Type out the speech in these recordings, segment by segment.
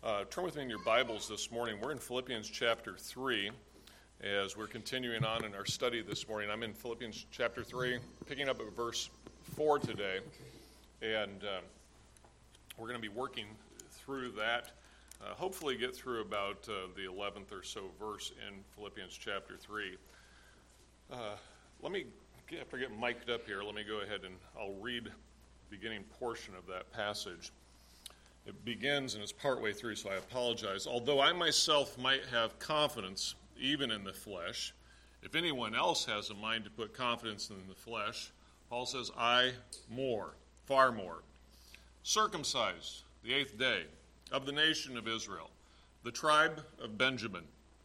Turn with me in your Bibles this morning. We're in Philippians chapter 3 as we're continuing on in our study this morning. I'm in Philippians chapter 3, picking up at verse 4 today, and we're going to be working through that. Hopefully get through about the 11th or so verse in Philippians chapter 3. After I get mic'd up here, let me go ahead and I'll read the beginning portion of that passage. It begins and is partway through, so I apologize. Although I myself might have confidence, even in the flesh, if anyone else has a mind to put confidence in the flesh, Paul says, I more, far more. Circumcised the 8th day, of the nation of Israel, the tribe of Benjamin.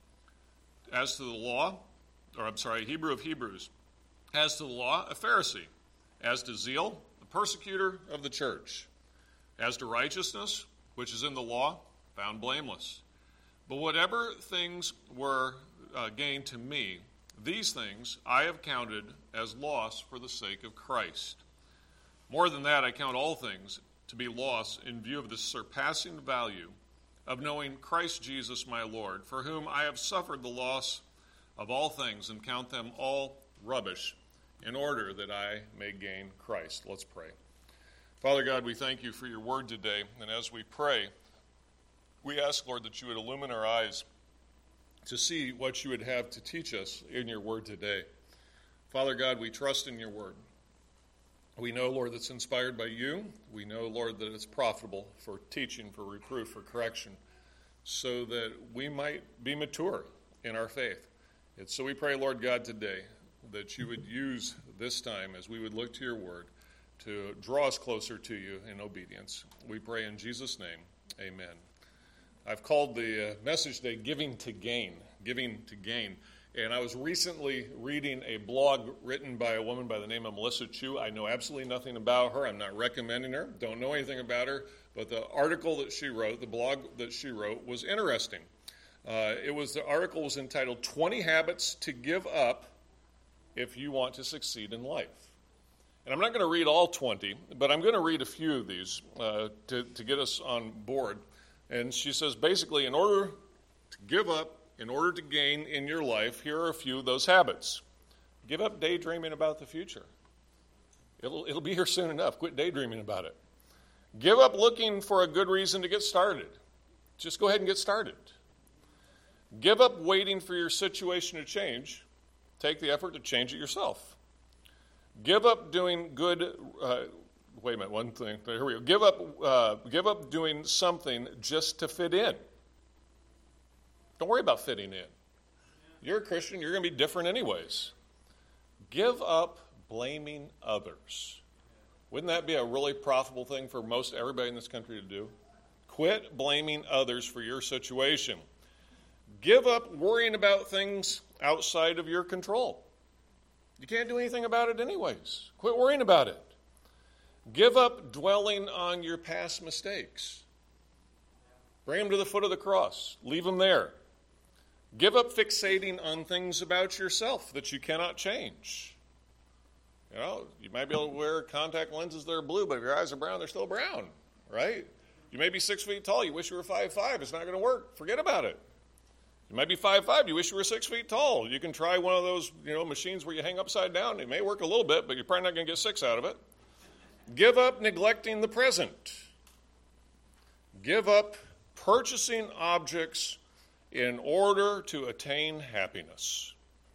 As to the law, Hebrew of Hebrews. As to the law, a Pharisee. As to zeal, a persecutor of the church. As to righteousness, which is in the law, found blameless. But whatever things were gained to me, these things I have counted as loss for the sake of Christ. More than that, I count all things to be loss in view of the surpassing value of knowing Christ Jesus my Lord, for whom I have suffered the loss of all things and count them all rubbish, in order that I may gain Christ. Let's pray. Father God, we thank you for your word today, and as we pray, we ask, Lord, that you would illumine our eyes to see what you would have to teach us in your word today. Father God, we trust in your word. We know, Lord, that it's inspired by you. We know, Lord, that it's profitable for teaching, for reproof, for correction, so that we might be mature in our faith. And so we pray, Lord God, today that you would use this time as we would look to your word to draw us closer to you in obedience. We pray in Jesus' name, amen. I've called the message today, Giving to Gain. And I was recently reading a blog written by a woman by the name of Melissa Chu. I know absolutely nothing about her. I'm not recommending her. Don't know anything about her. But the article that she wrote, the blog that she wrote, was interesting. The article was entitled 20 Habits to Give Up If You Want to Succeed in Life. And I'm not going to read all 20, but I'm going to read a few of these to get us on board. And she says, basically, in order to give up, in order to gain in your life, here are a few of those habits. Give up daydreaming about the future. It'll be here soon enough. Quit daydreaming about it. Give up looking for a good reason to get started. Just go ahead and get started. Give up waiting for your situation to change. Take the effort to change it yourself. Give up doing good. One thing. Here we go. Give up doing something just to fit in. Don't worry about fitting in. You're a Christian. You're going to be different anyways. Give up blaming others. Wouldn't that be a really profitable thing for most everybody in this country to do? Quit blaming others for your situation. Give up worrying about things outside of your control. You can't do anything about it anyways. Quit worrying about it. Give up dwelling on your past mistakes. Bring them to the foot of the cross. Leave them there. Give up fixating on things about yourself that you cannot change. You know, you might be able to wear contact lenses that are blue, but if your eyes are brown, they're still brown, right? You may be 6 feet tall. You wish you were 5'5". It's not going to work. Forget about it. You might be 5'5". You wish you were 6 feet tall. You can try one of those, machines where you hang upside down. It may work a little bit, but you're probably not going to get 6 out of it. Give up neglecting the present. Give up purchasing objects in order to attain happiness.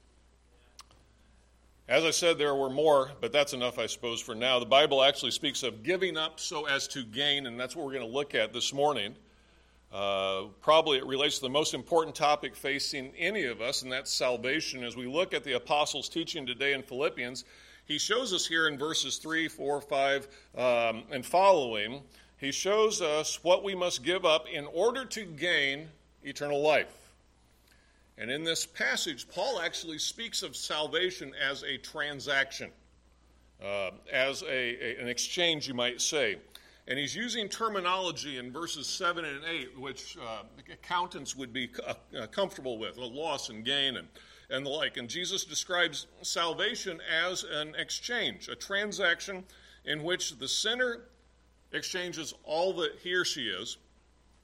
As I said, there were more, but that's enough, I suppose, for now. The Bible actually speaks of giving up so as to gain, and that's what we're going to look at this morning. Probably it relates to the most important topic facing any of us, and that's salvation. As we look at the apostles' teaching today in Philippians, he shows us here in verses 3, 4, 5, and following, he shows us what we must give up in order to gain eternal life. And in this passage, Paul actually speaks of salvation as a transaction, as an exchange, you might say. And he's using terminology in verses 7 and 8, which accountants would be comfortable with, loss and gain and the like. And Jesus describes salvation as an exchange, a transaction in which the sinner exchanges all that he or she is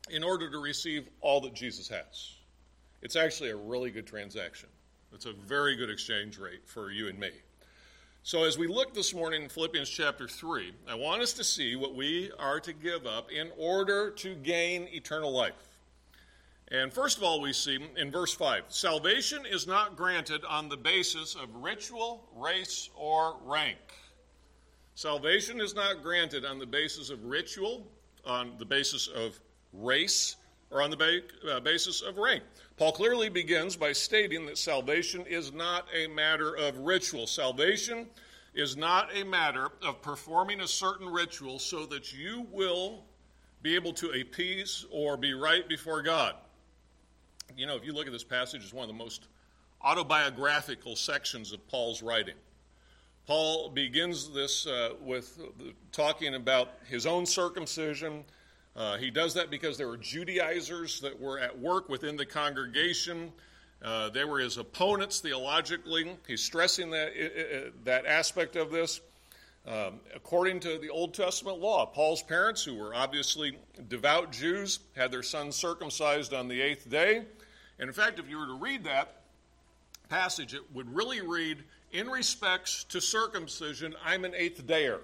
in order to receive all that Jesus has. It's actually a really good transaction. It's a very good exchange rate for you and me. So as we look this morning in Philippians chapter 3, I want us to see what we are to give up in order to gain eternal life. And first of all, we see in verse 5, salvation is not granted on the basis of ritual, race, or rank. Salvation is not granted on the basis of ritual, on the basis of race, or on the basis of rank. Paul clearly begins by stating that salvation is not a matter of ritual. Salvation is not a matter of performing a certain ritual so that you will be able to appease or be right before God. You know, if you look at this passage, it's one of the most autobiographical sections of Paul's writing. Paul begins this with talking about his own circumcision. He does that because there were Judaizers that were at work within the congregation. They were his opponents theologically. He's stressing that aspect of this. According to the Old Testament law, Paul's parents, who were obviously devout Jews, had their sons circumcised on the 8th day. And in fact, if you were to read that passage, it would really read, in respects to circumcision, I'm an 8th dayer.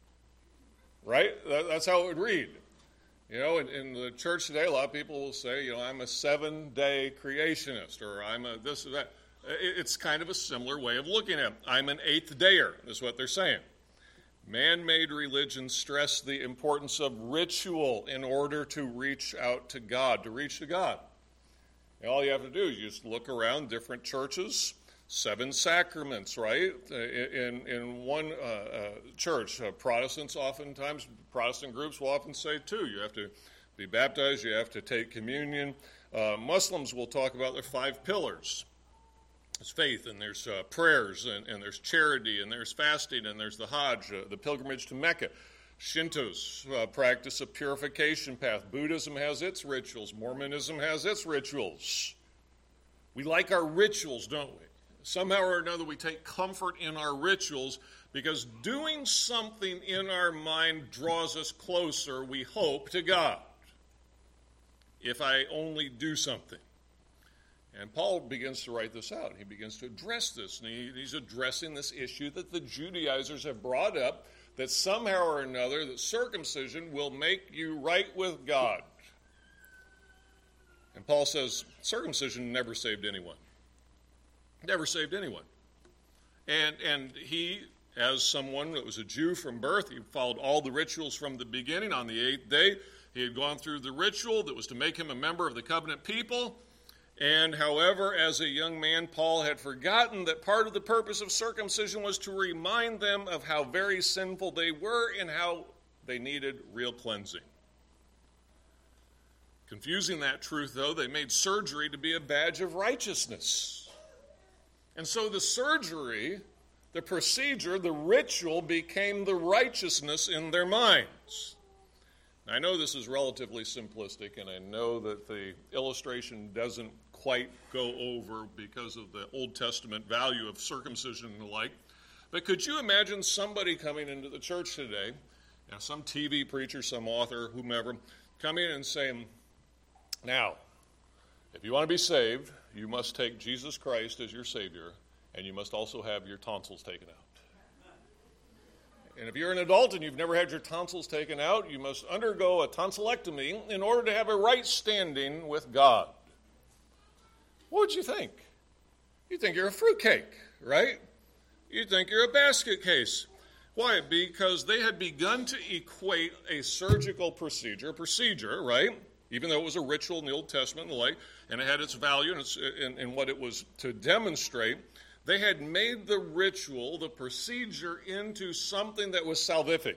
Right? That's how it would read. You know, in the church today, a lot of people will say, you know, I'm a 7-day creationist, or I'm a this or that. It's kind of a similar way of looking at it. I'm an 8th dayer, is what they're saying. Man-made religions stress the importance of ritual in order to reach out to God, to reach to God. And all you have to do is just look around different churches, 7 sacraments, right? In one church, Protestant groups will often say 2. You have to be baptized, you have to take communion. Muslims will talk about their 5 pillars. There's faith, and there's prayers, and there's charity, and there's fasting, and there's the Hajj, the pilgrimage to Mecca. Shintos practice a purification path. Buddhism has its rituals. Mormonism has its rituals. We like our rituals, don't we? Somehow or another, we take comfort in our rituals because doing something in our mind draws us closer, we hope, to God. If I only do something. And Paul begins to write this out. He begins to address this, and he's addressing this issue that the Judaizers have brought up, that somehow or another, that circumcision will make you right with God. And Paul says, circumcision never saved anyone. Never saved anyone. And he, as someone that was a Jew from birth, he followed all the rituals from the beginning. On the 8th day, he had gone through the ritual that was to make him a member of the covenant people. And however, as a young man, Paul had forgotten that part of the purpose of circumcision was to remind them of how very sinful they were and how they needed real cleansing. Confusing that truth, though, they made surgery to be a badge of righteousness. And so the surgery, the procedure, the ritual became the righteousness in their minds. Now, I know this is relatively simplistic, and I know that the illustration doesn't quite go over because of the Old Testament value of circumcision and the like. But could you imagine somebody coming into the church today, some TV preacher, some author, whomever, coming in and saying, now, if you want to be saved, you must take Jesus Christ as your Savior, and you must also have your tonsils taken out. And if you're an adult and you've never had your tonsils taken out, you must undergo a tonsillectomy in order to have a right standing with God. What would you think? You'd think you're a fruitcake, right? You'd think you're a basket case. Why? Because they had begun to equate a surgical procedure, right? Even though it was a ritual in the Old Testament and the like, and it had its value and what it was to demonstrate, they had made the ritual, the procedure, into something that was salvific.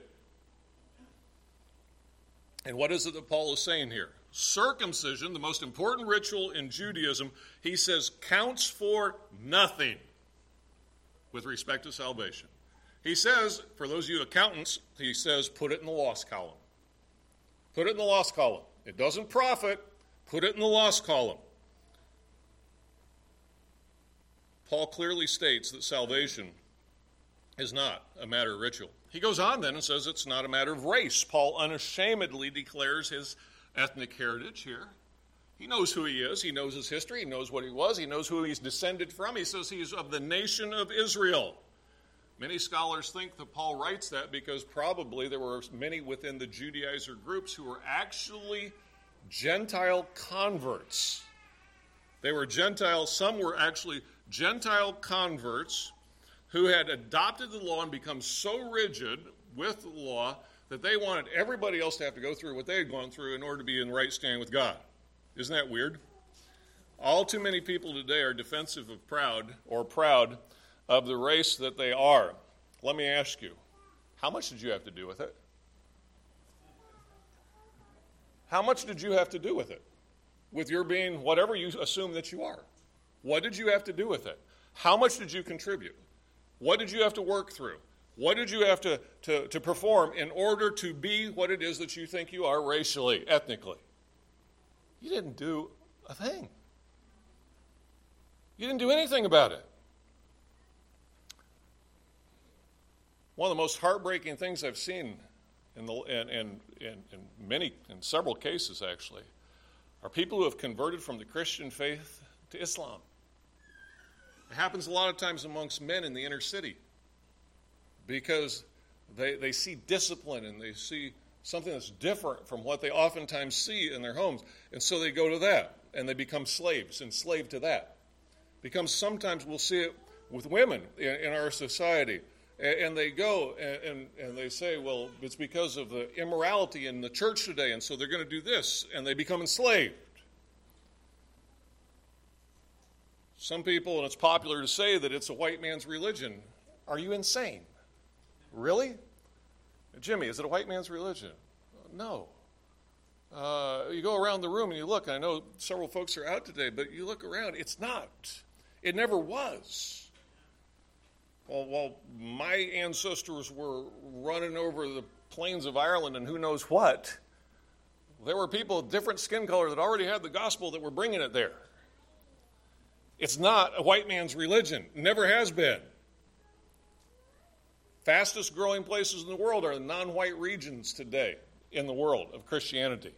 And what is it that Paul is saying here? Circumcision, the most important ritual in Judaism, he says, counts for nothing with respect to salvation. He says, for those of you accountants, he says, put it in the lost column. Put it in the lost column. It doesn't profit. Put it in the lost column. Paul clearly states that salvation is not a matter of ritual. He goes on then and says it's not a matter of race. Paul unashamedly declares his ethnic heritage here. He knows who he is. He knows his history. He knows what he was. He knows who he's descended from. He says he's of the nation of Israel. Many scholars think that Paul writes that because probably there were many within the Judaizer groups who were actually Gentile converts. They were Gentile, some were actually Gentile converts who had adopted the law and become so rigid with the law that they wanted everybody else to have to go through what they had gone through in order to be in right standing with God. Isn't that weird? All too many people today are defensive of proud of the race that they are. Let me ask you, how much did you have to do with it? How much did you have to do with it? With your being whatever you assume that you are. What did you have to do with it? How much did you contribute? What did you have to work through? What did you have to perform in order to be what it is that you think you are racially, ethnically? You didn't do a thing. You didn't do anything about it. One of the most heartbreaking things I've seen in several cases actually are people who have converted from the Christian faith to Islam. It happens a lot of times amongst men in the inner city because they see discipline and they see something that's different from what they oftentimes see in their homes. And so they go to that, and they become slaves, enslaved to that. Because sometimes we'll see it with women in our society. And they go and they say, well, it's because of the immorality in the church today, and so they're going to do this, and they become enslaved. Some people, and it's popular to say that it's a white man's religion. Are you insane? Really? Jimmy, is it a white man's religion? No. You go around the room and you look, and I know several folks are out today, but you look around, it's not. It never was. Well, while my ancestors were running over the plains of Ireland and who knows what, there were people of different skin color that already had the gospel that were bringing it there. It's not a white man's religion. Never has been. Fastest growing places in the world are the non-white regions today in the world of Christianity.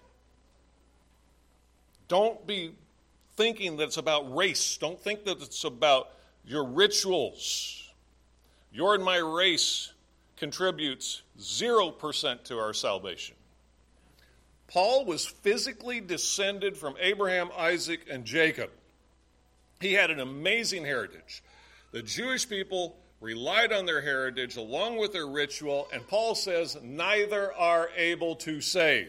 Don't be thinking that it's about race. Don't think that it's about your rituals. Your and my race contributes 0% to our salvation. Paul was physically descended from Abraham, Isaac, and Jacob. He had an amazing heritage. The Jewish people relied on their heritage along with their ritual, and Paul says neither are able to save.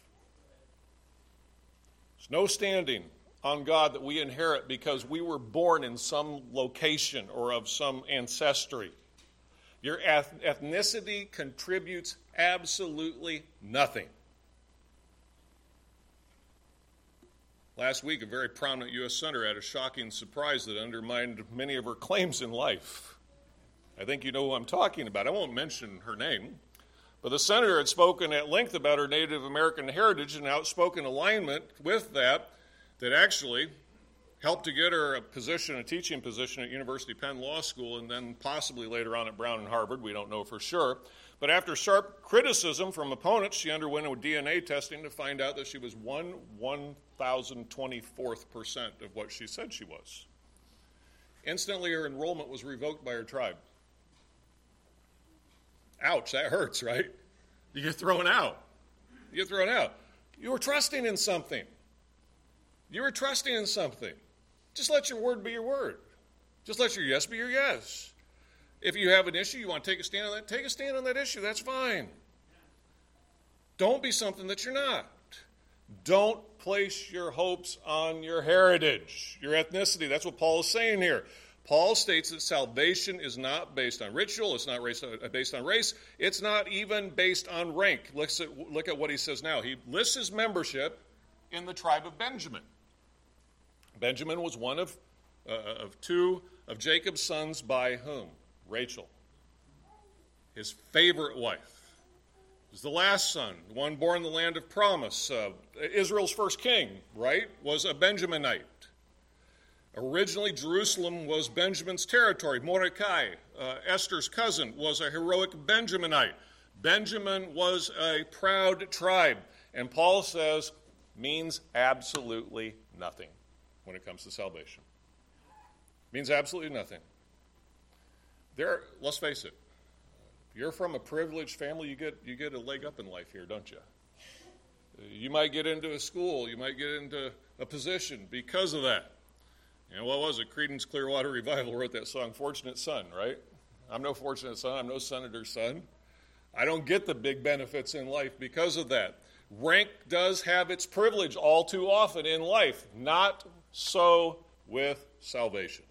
There's no standing on God that we inherit because we were born in some location or of some ancestry. Your ethnicity contributes absolutely nothing. Last week, a very prominent U.S. senator had a shocking surprise that undermined many of her claims in life. I think you know who I'm talking about. I won't mention her name. But the senator had spoken at length about her Native American heritage and outspoken alignment with that actually helped to get her a teaching position at University Penn Law School and then possibly later on at Brown and Harvard. We don't know for sure. But after sharp criticism from opponents, she underwent a DNA testing to find out that she was 1,024th% of what she said she was. Instantly, her enrollment was revoked by her tribe. Ouch, that hurts, right? You get thrown out. You get thrown out. You were trusting in something. You were trusting in something. Just let your word be your word. Just let your yes be your yes. If you have an issue, you want to take a stand on that, take a stand on that issue. That's fine. Don't be something that you're not. Don't place your hopes on your heritage, your ethnicity. That's what Paul is saying here. Paul states that salvation is not based on ritual. It's not based on race. It's not even based on rank. Look at what he says now. He lists his membership in the tribe of Benjamin. Benjamin was one of two of Jacob's sons by whom? Rachel, his favorite wife. Was the last son, the one born in the land of promise. Israel's first king, right, was a Benjaminite. Originally, Jerusalem was Benjamin's territory. Mordecai, Esther's cousin, was a heroic Benjaminite. Benjamin was a proud tribe. And Paul says, means absolutely nothing when it comes to salvation. Means absolutely nothing. Let's face it, if you're from a privileged family, you get a leg up in life here, don't you? You might get into a school, you might get into a position because of that. You know, what was it? Creedence Clearwater Revival wrote that song, Fortunate Son, right? I'm no fortunate son, I'm no senator's son. I don't get the big benefits in life because of that. Rank does have its privilege all too often in life. Not so with salvation.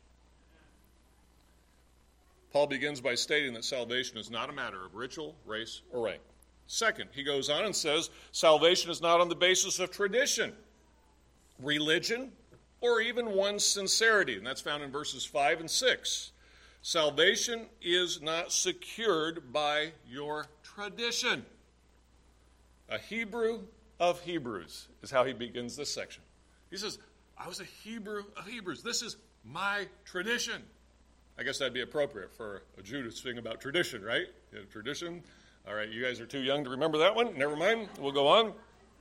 Paul begins by stating that salvation is not a matter of ritual, race, or rank. Second, he goes on and says salvation is not on the basis of tradition, religion, or even one's sincerity. And that's found in verses 5 and 6. Salvation is not secured by your tradition. A Hebrew of Hebrews is how he begins this section. He says, I was a Hebrew of Hebrews. This is my tradition. I guess that'd be appropriate for a Jew to sing about tradition, right? You know, tradition. All right, you guys are too young to remember that one. Never mind. We'll go on.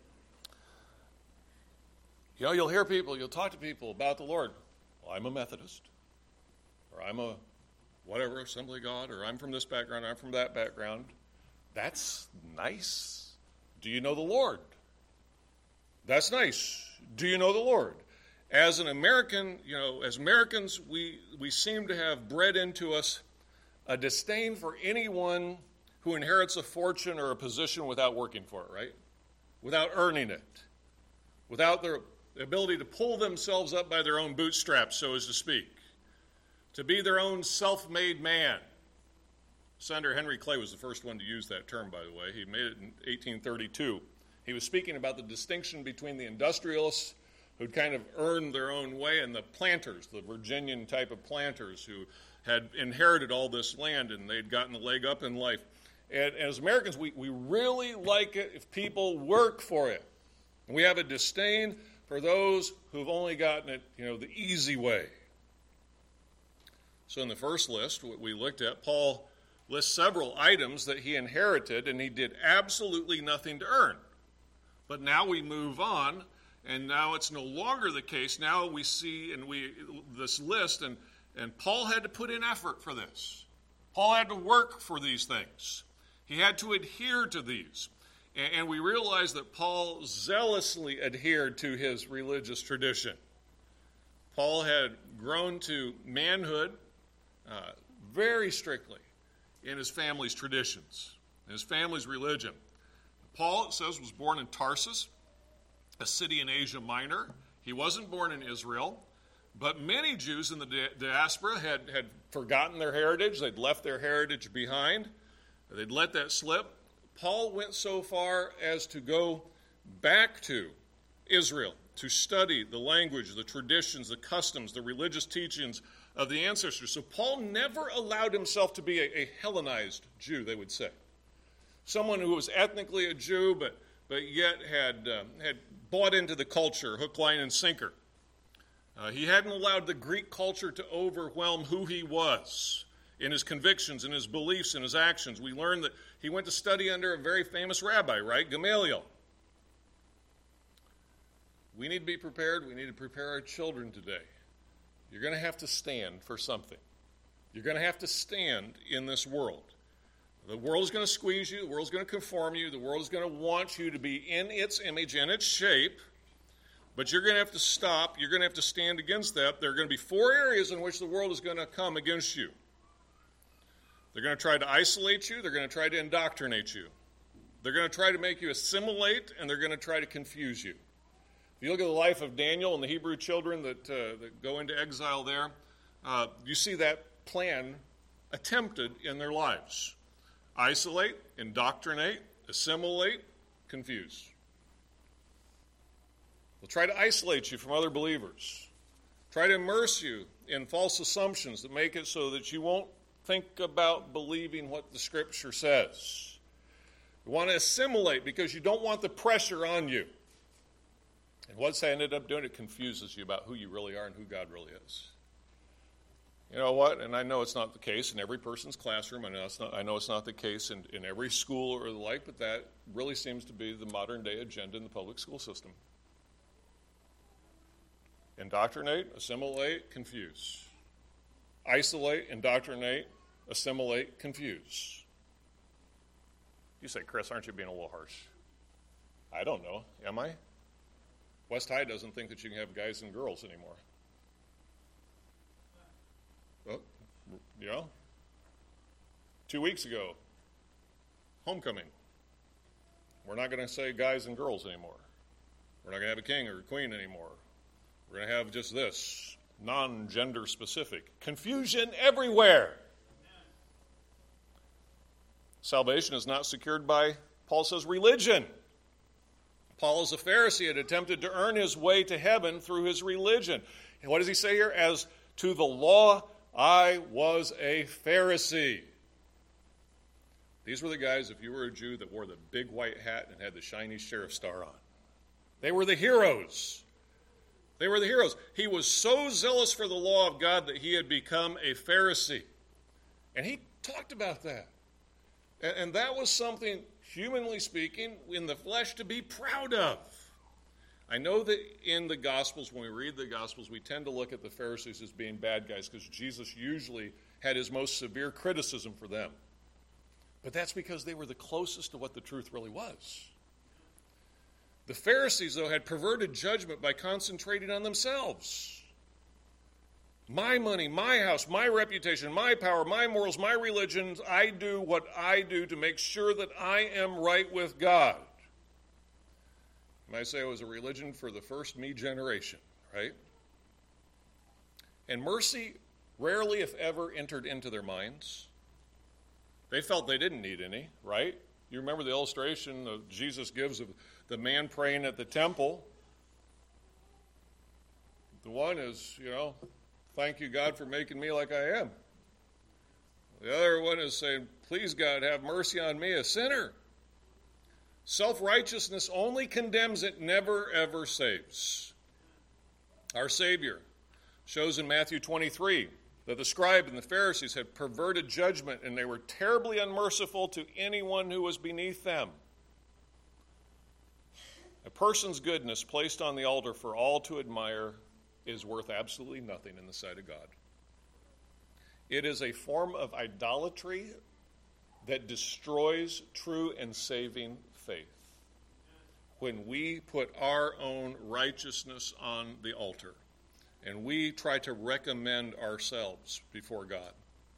You know, you'll talk to people about the Lord. Well, I'm a Methodist, or I'm a whatever, Assembly of God, or I'm from this background, I'm from that background. That's nice. Do you know the Lord? That's nice. Do you know the Lord? As an American, you know, as Americans, we seem to have bred into us a disdain for anyone who inherits a fortune or a position without working for it, right? Without earning it. Without their ability to pull themselves up by their own bootstraps, so as to speak. To be their own self-made man. Senator Henry Clay was the first one to use that term, by the way. He made it in 1832. He was speaking about the distinction between the industrialists who'd kind of earned their own way and the planters, the Virginian type of planters who had inherited all this land and they'd gotten a leg up in life. And as Americans, we really like it if people work for it. And we have a disdain for those who've only gotten it, you know, the easy way. So in the first list, what we looked at, Paul lists several items that he inherited and he did absolutely nothing to earn. But now we move on, and now it's no longer the case. Now we see this list, and Paul had to put in effort for this. Paul had to work for these things. He had to adhere to these. And we realize that Paul zealously adhered to his religious tradition. Paul had grown to manhood very strictly in his family's traditions, in his family's religion. Paul, it says, was born in Tarsus, a city in Asia Minor. He wasn't born in Israel, but many Jews in the diaspora had forgotten their heritage. They'd left their heritage behind. They'd let that slip. Paul went so far as to go back to Israel to study the language, the traditions, the customs, the religious teachings of the ancestors. So Paul never allowed himself to be a Hellenized Jew, they would say. Someone who was ethnically a Jew, but yet had bought into the culture, hook, line, and sinker. He hadn't allowed the Greek culture to overwhelm who he was in his convictions, in his beliefs, in his actions. We learned that he went to study under a very famous rabbi, right? Gamaliel. We need to be prepared. We need to prepare our children today. You're going to have to stand for something. You're going to have to stand in this world. The world is going to squeeze you. The world is going to conform you. The world is going to want you to be in its image, in its shape. But you're going to have to stop. You're going to have to stand against that. There are going to be 4 areas in which the world is going to come against you. They're going to try to isolate you. They're going to try to indoctrinate you. They're going to try to make you assimilate, and they're going to try to confuse you. If you look at the life of Daniel and the Hebrew children that go into exile there, you see that plan attempted in their lives. Isolate, indoctrinate, assimilate, confuse. They'll try to isolate you from other believers. Try to immerse you in false assumptions that make it so that you won't think about believing what the Scripture says. You want to assimilate because you don't want the pressure on you. And what's that ended up doing? It confuses you about who you really are and who God really is. You know what? And I know it's not the case in every person's classroom. I know it's not the case in every school or the like, but that really seems to be the modern day agenda in the public school system. Indoctrinate, assimilate, confuse. Isolate, indoctrinate, assimilate, confuse. You say, Chris, aren't you being a little harsh? I don't know. Am I? West High doesn't think that you can have guys and girls anymore. Well, 2 weeks ago, homecoming. We're not going to say guys and girls anymore. We're not going to have a king or a queen anymore. We're going to have just this, non-gender specific. Confusion everywhere. Salvation is not secured by, Paul says, religion. Paul, as a Pharisee, had attempted to earn his way to heaven through his religion. And what does he say here? As to the law, I was a Pharisee. These were the guys, if you were a Jew, that wore the big white hat and had the shiny sheriff star on. They were the heroes. They were the heroes. He was so zealous for the law of God that he had become a Pharisee. And he talked about that. And that was something, humanly speaking, in the flesh to be proud of. I know that in the Gospels, when we read the Gospels, we tend to look at the Pharisees as being bad guys because Jesus usually had his most severe criticism for them. But that's because they were the closest to what the truth really was. The Pharisees, though, had perverted judgment by concentrating on themselves. My money, my house, my reputation, my power, my morals, my religions, I do what I do to make sure that I am right with God. You might say it was a religion for the first me generation, right? And mercy rarely, if ever, entered into their minds. They felt they didn't need any, right? You remember the illustration that Jesus gives of the man praying at the temple. The one is, thank you, God, for making me like I am. The other one is saying, please, God, have mercy on me, a sinner. Self-righteousness only condemns, it never, ever saves. Our Savior shows in Matthew 23 that the scribe and the Pharisees had perverted judgment, and they were terribly unmerciful to anyone who was beneath them. A person's goodness placed on the altar for all to admire is worth absolutely nothing in the sight of God. It is a form of idolatry that destroys true and saving faith. When we put our own righteousness on the altar and we try to recommend ourselves before God.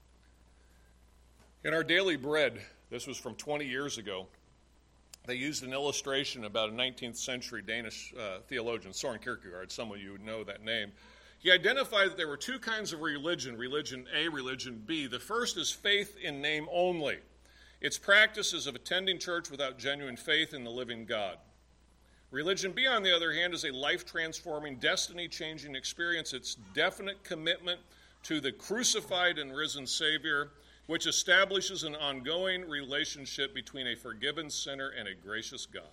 In our daily bread, this was from 20 years ago, they used an illustration about a 19th century Danish theologian, Søren Kierkegaard. Some of you would know that name. He identified that there were two kinds of religion, religion A, religion B. The first is faith in name only. Its practice is of attending church without genuine faith in the living God. Religion B, on the other hand, is a life-transforming, destiny-changing experience. It's definite commitment to the crucified and risen Savior, which establishes an ongoing relationship between a forgiven sinner and a gracious God.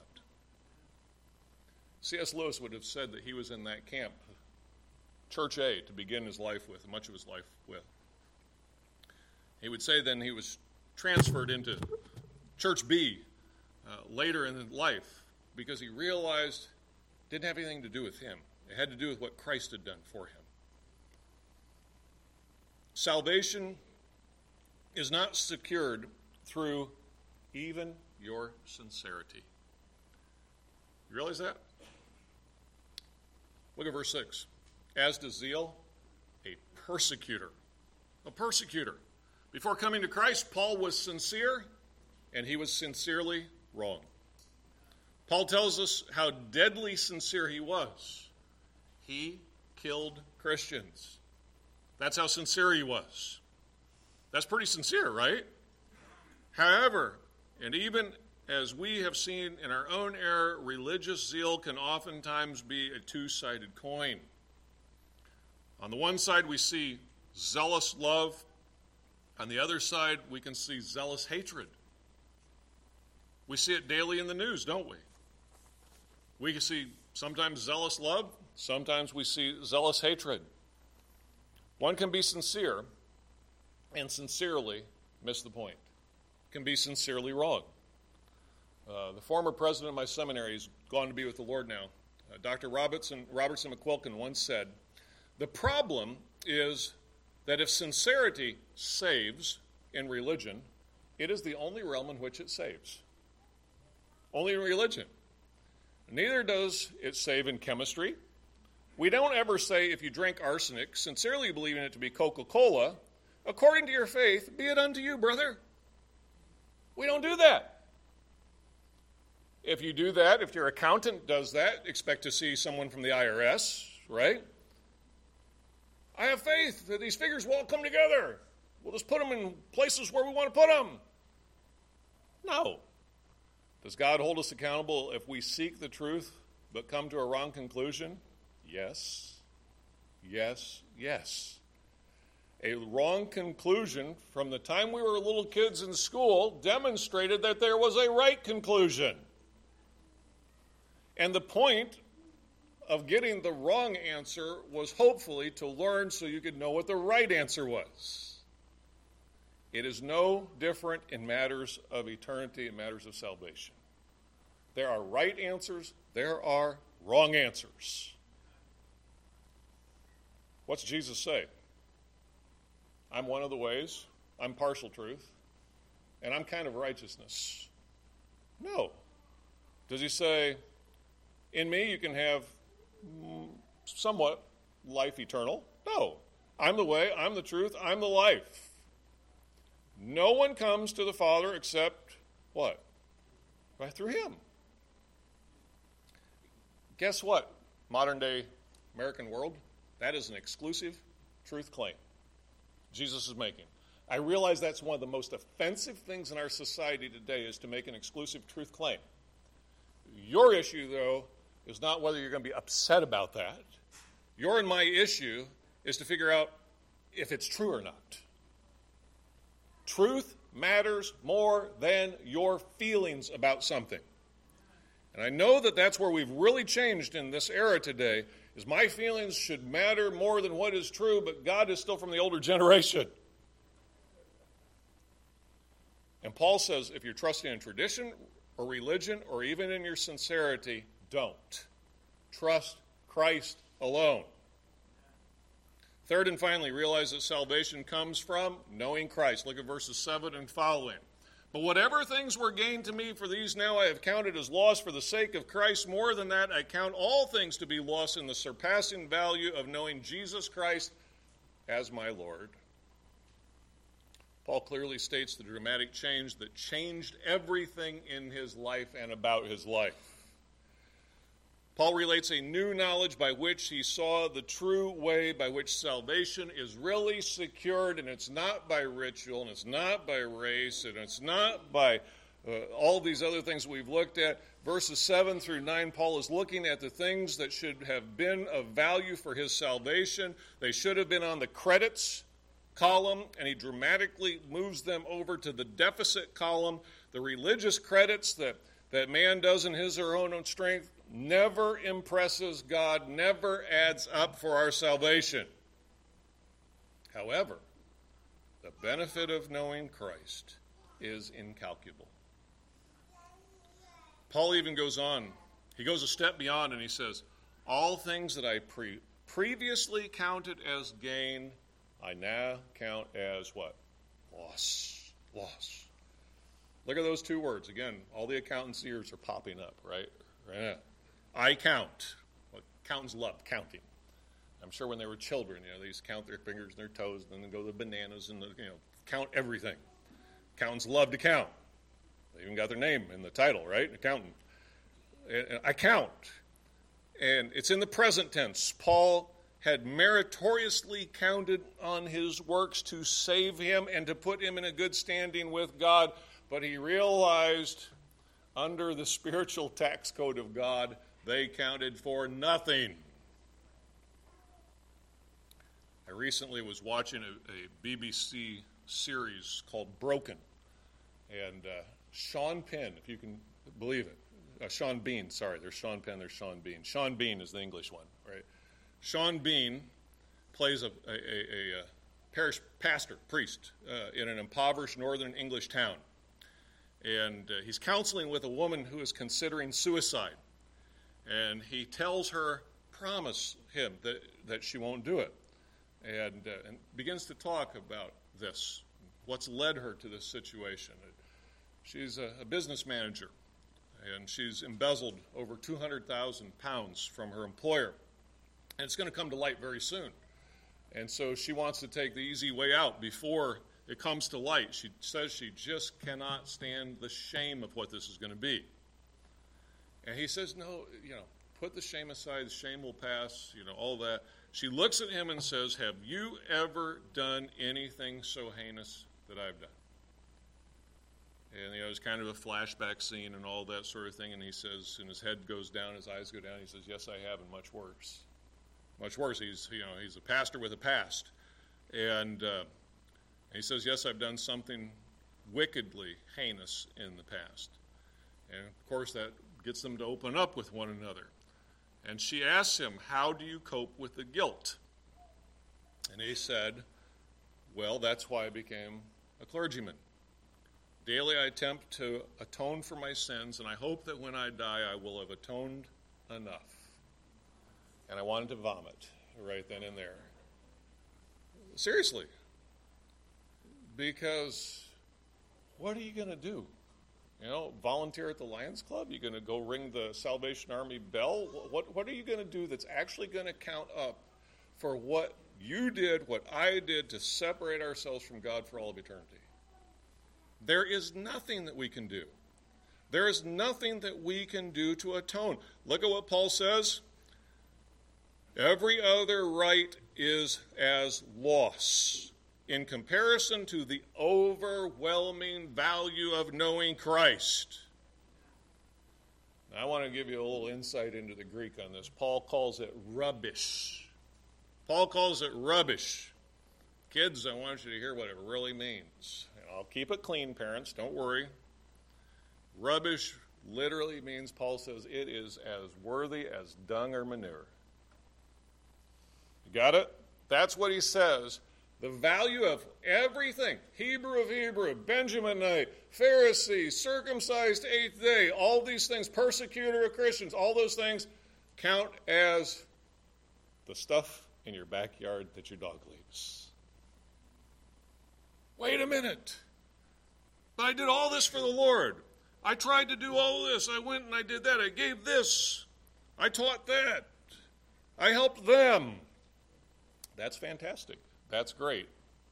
C.S. Lewis would have said that he was in that camp, Church A, to begin his life with, much of his life with. He would say then he was transferred into Church B later in life because he realized it didn't have anything to do with him. It had to do with what Christ had done for him. Salvation is not secured through even your sincerity. You realize that? Look at verse 6. As to zeal, a persecutor. A persecutor. Before coming to Christ, Paul was sincere, and he was sincerely wrong. Paul tells us how deadly sincere he was. He killed Christians. That's how sincere he was. That's pretty sincere, right? However, and even as we have seen in our own era, religious zeal can oftentimes be a two-sided coin. On the one side, we see zealous love. On the other side, we can see zealous hatred. We see it daily in the news, don't we? We can see sometimes zealous love, sometimes we see zealous hatred. One can be sincere and sincerely miss the point. Can be sincerely wrong. The former president of my seminary has gone to be with the Lord now, Dr. Robertson McQuilkin once said, "The problem is that if sincerity saves in religion, it is the only realm in which it saves. Only in religion. Neither does it save in chemistry. We don't ever say, if you drink arsenic, sincerely believing it to be Coca-Cola, according to your faith, be it unto you, brother." We don't do that. If you do that, if your accountant does that, expect to see someone from the IRS, right? I have faith that these figures will all come together. We'll just put them in places where we want to put them. No. Does God hold us accountable if we seek the truth but come to a wrong conclusion? Yes. Yes. Yes. A wrong conclusion from the time we were little kids in school demonstrated that there was a right conclusion. And the point of getting the wrong answer was hopefully to learn so you could know what the right answer was. It is no different in matters of eternity and matters of salvation. There are right answers, there are wrong answers. What's Jesus say? I'm one of the ways, I'm partial truth, and I'm kind of righteousness. No. Does he say, in me you can have somewhat life eternal? No. I'm the way, I'm the truth, I'm the life. No one comes to the Father except what? Right through him. Guess what, modern day American world? That is an exclusive truth claim Jesus is making. I realize that's one of the most offensive things in our society today is to make an exclusive truth claim. Your issue, though, is not whether you're going to be upset about that. Your and my issue is to figure out if it's true or not. Truth matters more than your feelings about something. And I know that that's where we've really changed in this era today, is my feelings should matter more than what is true, but God is still from the older generation. And Paul says, if you're trusting in tradition or religion or even in your sincerity, don't. Trust Christ alone. Third and finally, realize that salvation comes from knowing Christ. Look at verses 7 and following. But whatever things were gained to me, for these now I have counted as loss for the sake of Christ. More than that, I count all things to be lost in the surpassing value of knowing Jesus Christ as my Lord. Paul clearly states the dramatic change that changed everything in his life and about his life. Paul relates a new knowledge by which he saw the true way by which salvation is really secured, and it's not by ritual, and it's not by race, and it's not by all these other things we've looked at. Verses 7 through 9, Paul is looking at the things that should have been of value for his salvation. They should have been on the credits column, and he dramatically moves them over to the deficit column. The religious credits that man does in his or her own strength never impresses God, never adds up for our salvation. However, the benefit of knowing Christ is incalculable. Paul even goes on. He goes a step beyond and he says, all things that I previously counted as gain, I now count as what? Loss. Loss. Look at those two words. Again, all the accountants' ears are popping up, right? Right now. I count. Well, accountants loved counting. I'm sure when they were children, they used to count their fingers and their toes, and then go to the bananas and count everything. Accountants loved to count. They even got their name in the title, right? Accountant. I count. And it's in the present tense. Paul had meritoriously counted on his works to save him and to put him in a good standing with God, but he realized under the spiritual tax code of God, they counted for nothing. I recently was watching a BBC series called Broken. And Sean Penn, if you can believe it. Sean Bean, sorry. There's Sean Penn, there's Sean Bean. Sean Bean is the English one, right? Sean Bean plays a parish pastor, priest, in an impoverished northern English town. And he's counseling with a woman who is considering suicide. And he tells her, promise him that she won't do it. And begins to talk about this, what's led her to this situation. She's a business manager, and she's embezzled over 200,000 pounds from her employer. And it's going to come to light very soon. And so she wants to take the easy way out before it comes to light. She says she just cannot stand the shame of what this is going to be. And he says, no, put the shame aside. The shame will pass, all that. She looks at him and says, have you ever done anything so heinous that I've done? And, it's kind of a flashback scene and all that sort of thing. And he says, and his head goes down, his eyes go down. He says, yes, I have, and much worse. Much worse. He's a pastor with a past. And he says, yes, I've done something wickedly heinous in the past. And, of course, that gets them to open up with one another. And she asks him, how do you cope with the guilt? And he said, well, that's why I became a clergyman. Daily I attempt to atone for my sins, and I hope that when I die I will have atoned enough. And I wanted to vomit right then and there. Seriously. Because what are you going to do? Volunteer at the Lions Club? You're going to go ring the Salvation Army bell? What are you going to do that's actually going to count up for what you did, what I did to separate ourselves from God for all of eternity? There is nothing that we can do. There is nothing that we can do to atone. Look at what Paul says. Every other right is as loss in comparison to the overwhelming value of knowing Christ. Now, I want to give you a little insight into the Greek on this. Paul calls it rubbish. Paul calls it rubbish. Kids, I want you to hear what it really means. I'll keep it clean, parents, don't worry. Rubbish literally means, Paul says, it is as worthy as dung or manure. You got it? That's what he says. The value of everything, Hebrew of Hebrew, Benjaminite, Pharisee, circumcised eighth day, all these things, persecutor of Christians, all those things count as the stuff in your backyard that your dog leaves. Wait a minute. But I did all this for the Lord. I tried to do all this. I went and I did that. I gave this. I taught that. I helped them. That's fantastic. That's great.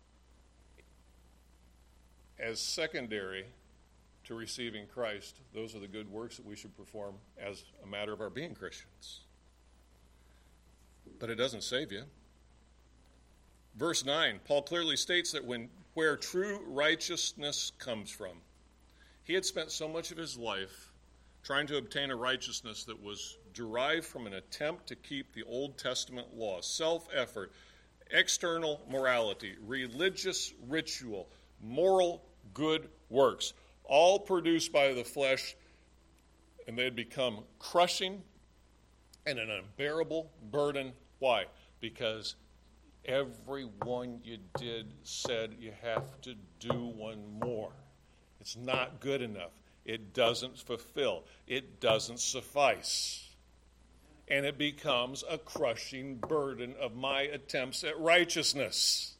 As secondary to receiving Christ, those are the good works that we should perform as a matter of our being Christians. But it doesn't save you. Verse 9, Paul clearly states that where true righteousness comes from. He had spent so much of his life trying to obtain a righteousness that was derived from an attempt to keep the Old Testament law, self-effort, external morality, religious ritual, moral good works, all produced by the flesh, and they had become crushing and an unbearable burden. Why? Because everyone you did said you have to do one more. It's not good enough. It doesn't fulfill. It doesn't suffice. And it becomes a crushing burden of my attempts at righteousness.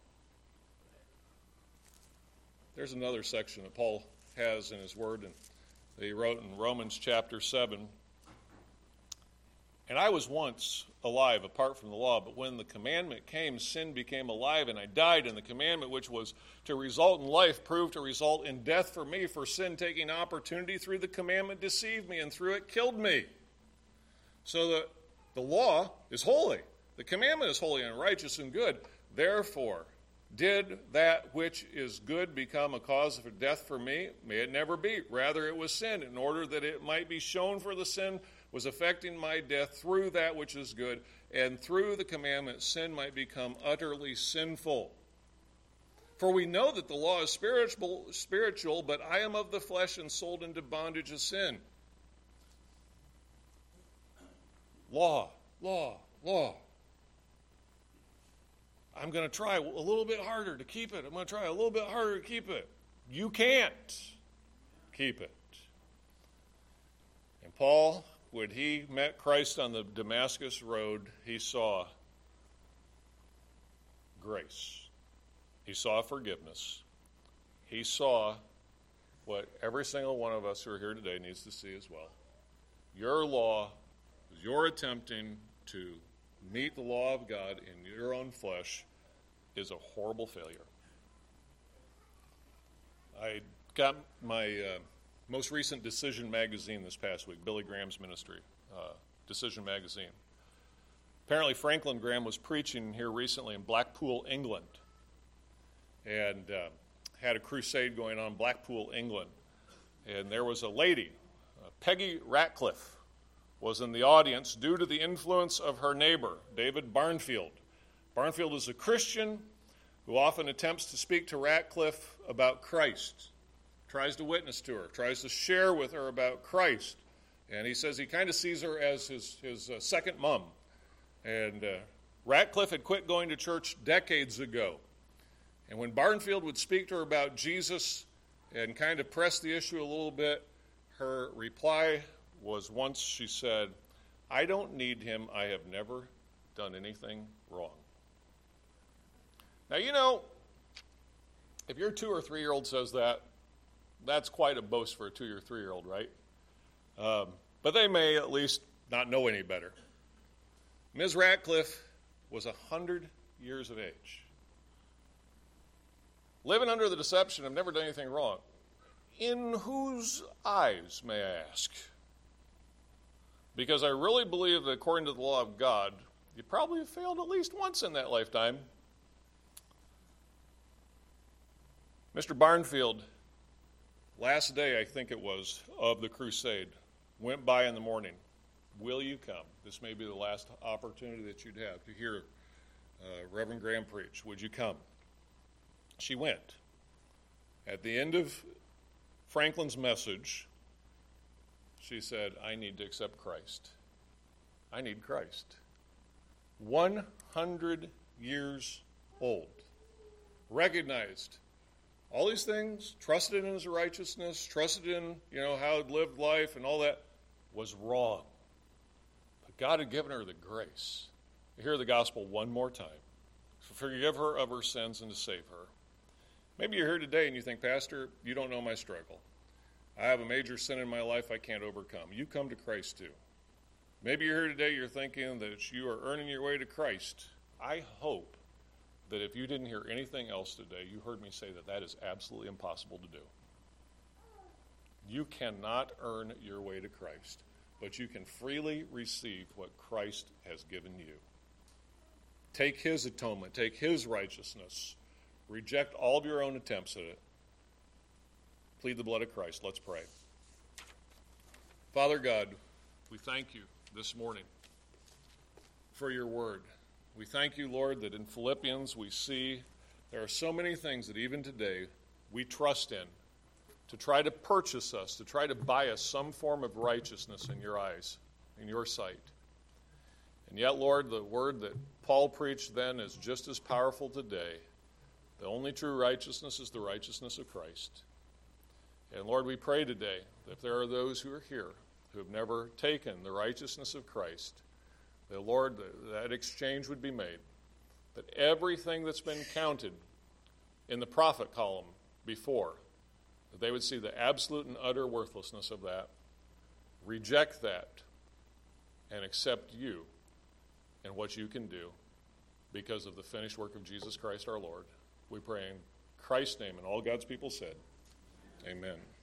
There's another section that Paul has in his word, and that he wrote in Romans chapter 7. And I was once alive apart from the law, but when the commandment came, sin became alive, and I died, and the commandment which was to result in life proved to result in death for me, for sin taking opportunity through the commandment deceived me, and through it killed me. So the law is holy. The commandment is holy and righteous and good. Therefore, did that which is good become a cause of death for me? May it never be. Rather, it was sin, in order that it might be shown for the sin was affecting my death through that which is good, and through the commandment sin might become utterly sinful. For we know that the law is spiritual, but I am of the flesh and sold into bondage of sin. Law. I'm going to try a little bit harder to keep it. I'm going to try a little bit harder to keep it. You can't keep it. And Paul when he met Christ on the Damascus Road, he saw grace. He saw forgiveness. He saw what every single one of us who are here today needs to see as well. Your law, your attempting to meet the law of God in your own flesh, is a horrible failure. I got my most recent Decision magazine this past week, Billy Graham's ministry, Decision magazine. Apparently Franklin Graham was preaching here recently in Blackpool, England, and had a crusade going on in Blackpool, England. And there was a lady, Peggy Ratcliffe, was in the audience due to the influence of her neighbor, David Barnfield. Barnfield is a Christian who often attempts to speak to Ratcliffe about Christ, tries to witness to her, tries to share with her about Christ. And he says he kind of sees her as his second mom. And Ratcliffe had quit going to church decades ago. And when Barnfield would speak to her about Jesus and kind of press the issue a little bit, her reply was once she said, "I don't need him. I have never done anything wrong." Now, you know, if your 2 or 3-year-old says that, that's quite a boast for a 2 or 3-year-old, right? But they may at least not know any better. Ms. Ratcliffe was 100 years of age, living under the deception of never done anything wrong. In whose eyes, may I ask? Because I really believe that according to the law of God, you probably have failed at least once in that lifetime. Mr. Barnfield, last day, I think it was, of the crusade, went by in the morning. Will you come? This may be the last opportunity that you'd have to hear Reverend Graham preach. Would you come? She went. At the end of Franklin's message, she said, "I need to accept Christ. I need Christ." 100 years old. Recognized all these things, trusted in his righteousness, trusted in, how he'd lived life and all that, was wrong. But God had given her the grace to hear the gospel one more time, to forgive her of her sins and to save her. Maybe you're here today and you think, "Pastor, you don't know my struggle. I have a major sin in my life I can't overcome." You come to Christ too. Maybe you're here today, you're thinking that you are earning your way to Christ. I hope that if you didn't hear anything else today, you heard me say that is absolutely impossible to do. You cannot earn your way to Christ, but you can freely receive what Christ has given you. Take his atonement, take his righteousness. Reject all of your own attempts at it. Plead the blood of Christ. Let's pray. Father God, we thank you this morning for your word. We thank you, Lord, that in Philippians we see there are so many things that even today we trust in to try to purchase us, to try to buy us some form of righteousness in your eyes, in your sight. And yet, Lord, the word that Paul preached then is just as powerful today. The only true righteousness is the righteousness of Christ. And Lord, we pray today that if there are those who are here who have never taken the righteousness of Christ, that, Lord, that exchange would be made, that everything that's been counted in the profit column before, that they would see the absolute and utter worthlessness of that, reject that, and accept you and what you can do because of the finished work of Jesus Christ our Lord. We pray in Christ's name, and all God's people said, amen.